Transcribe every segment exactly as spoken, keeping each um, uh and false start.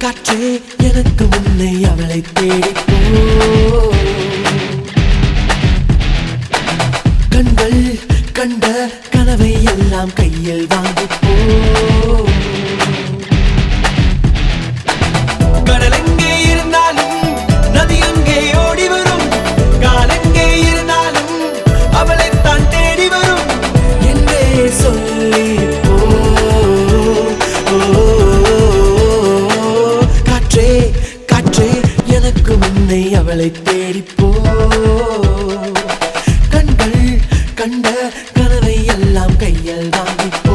காற்றே எனக்கு முன்னை அவளை தேடி போ. கண்கள் கண்ட கனவை எல்லாம் கையில் வாங்கி போ. கடல் எங்கே இருந்தாலும் நதி எங்கே ஓடி வரும், காலெங்கே இருந்தாலும் அவளைத்தான் தேடி வரும் என்றே சொல்லி போ. காற்றே காற்றே எனக்கு முன்னை அவளை தேடி போ. கண்கள் கண்ட கனவை எல்லாம் கையில் வாங்கி போ.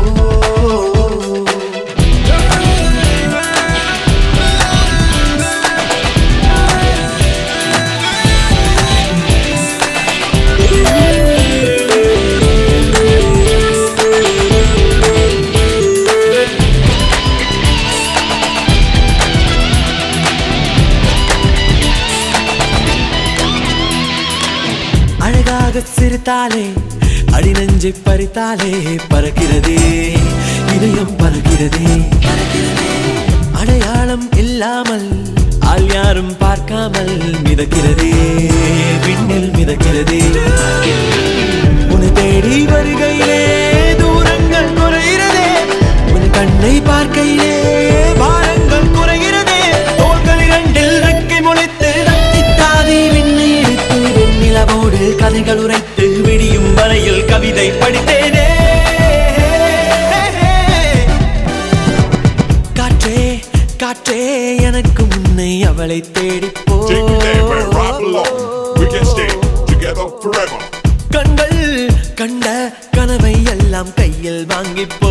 அழகாக சிரித்தாலே அடி நெஞ்சை பறித்தாலே பறக்கிறதே இதயம் பறக்கிறதே. அடையாளம் இல்லாமல் ஆள் யாரும் பார்க்காமல் மிதக்கிறதே விண்ணில் மிதக்கிறதே. உன்னை தேடி வருகையிலே தூரங்கள் குறைகிறதே, உன் கண்ணை பார்க்கையிலே பாரங்கள் குறைகிறதே. தோள்கள் இரண்டில் ரெக்கை முளைத்து ரத்தித்தாதி விண்ணை எடுத்து வெண்ணிலவோடு கதைகள் உரைத்து விடியும் வரையில் கவிதை படித்தேனே. காற்றே காற்றே எனக்கு முன்னை அவளை தேடி போ. கண்கள் கண்ட கனவை எல்லாம் கையில் வாங்கி போ.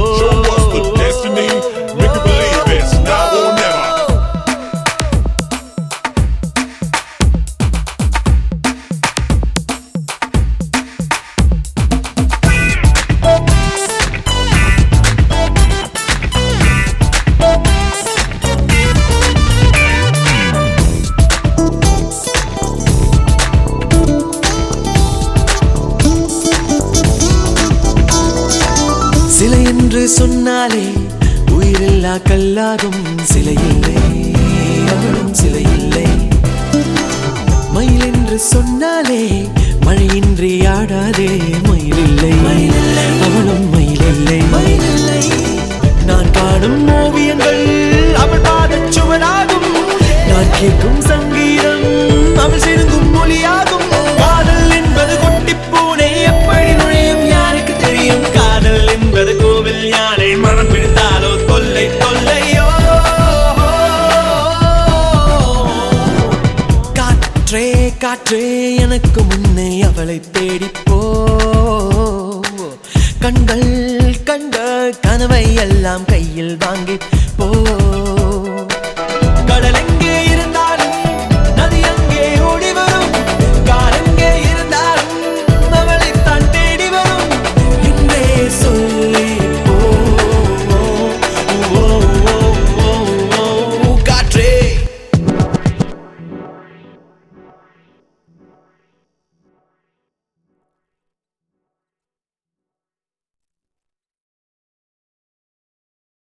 சிலை என்று சொன்னாலே உயிரில்லா கல்லாகும் சிலை இல்லை, அவளும் சிலை இல்லை. மயில் என்று சொன்னாலே மழையின்றி ஆடாதே மயில் இல்லை, அவளும் மயில் இல்லை. நான் காணும் ஓவியங்கள் அவள் பாதச் சுவடாகும், நான் கேட்கும் சங்கீதம் அவள் சிறுங்கும் மொழியாகும். காதல் என்பது கொட்டிப் பூனை எப்படி நுழையும் யாருக்கு தெரியும், காதல் என்பது கோவில் யானை மனம் பிடித்தாலோ தொல்லை தொல்லையோ. காற்றே காற்றே எனக்கு முன்னே அவளை தேடி போ. கண்கள் கண்ட கனவை எல்லாம் கையில் வாங்கி போ.